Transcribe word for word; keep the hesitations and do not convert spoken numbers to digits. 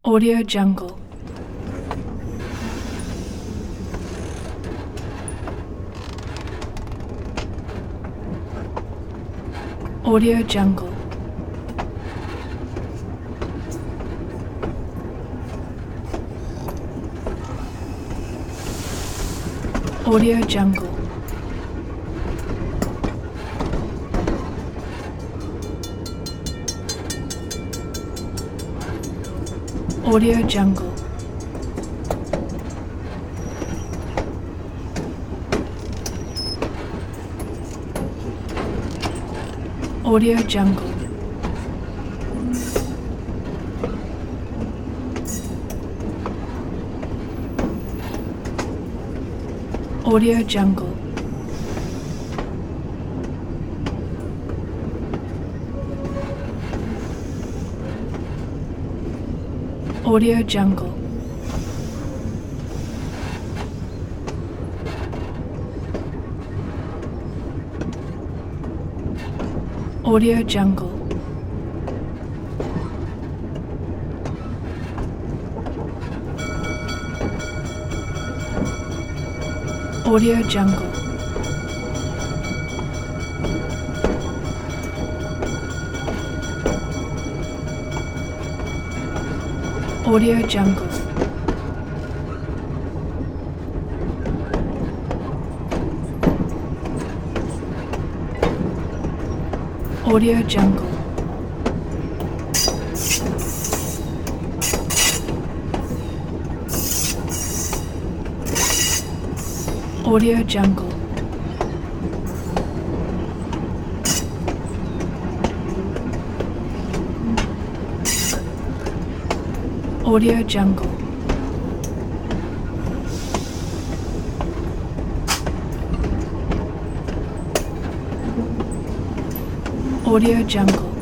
Audio Jungle. Audio Jungle. Audio Jungle. Audio Jungle. Audio Jungle. Audio Jungle. Audio Jungle. Audio Jungle. Audio Jungle. Audio Jungle. Audio Jungle. Audio Jungle. Audio Jungle. Audio Jungle.